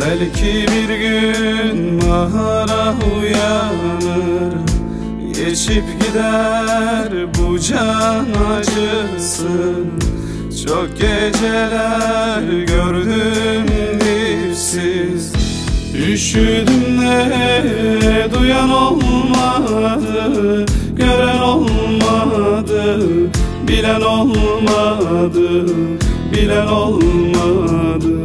Belki bir gün bahara uyanır, geçip gider bu can acısı. Çok geceler gördüm dipsiz, üşüdüm de duyan olmadı, gören olmadı, bilen olmadı, bilen olmadı.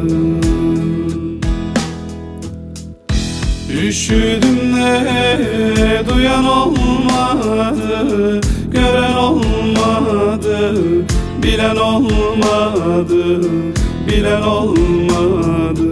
Üşüdüm de duyan olmadı, gören olmadı, bilen olmadı, bilen olmadı.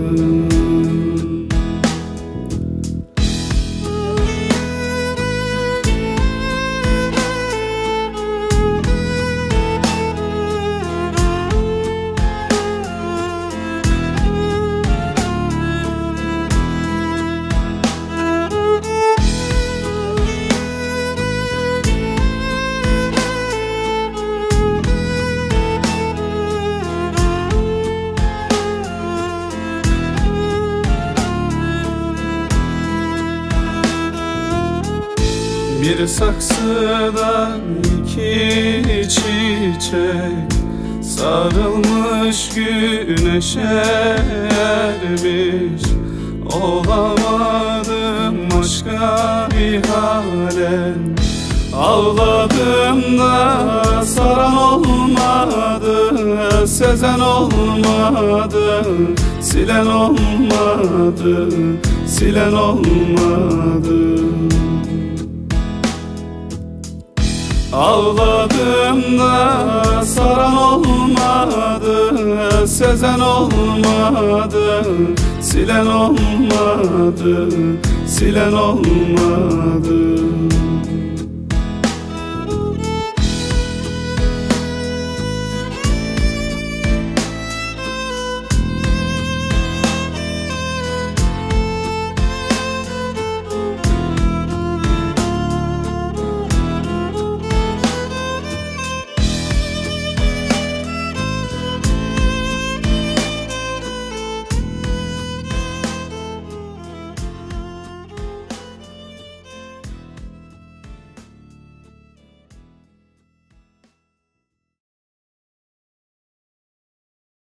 Bir saksıdan iki çiçek sarılmış güneşe ermiş. Olamadım başka bir hale, ağladım da saran olmadı, sezen olmadı, silen olmadı, silen olmadı. Ağladım da saran olmadı, sezen olmadı, silen olmadı, silen olmadı.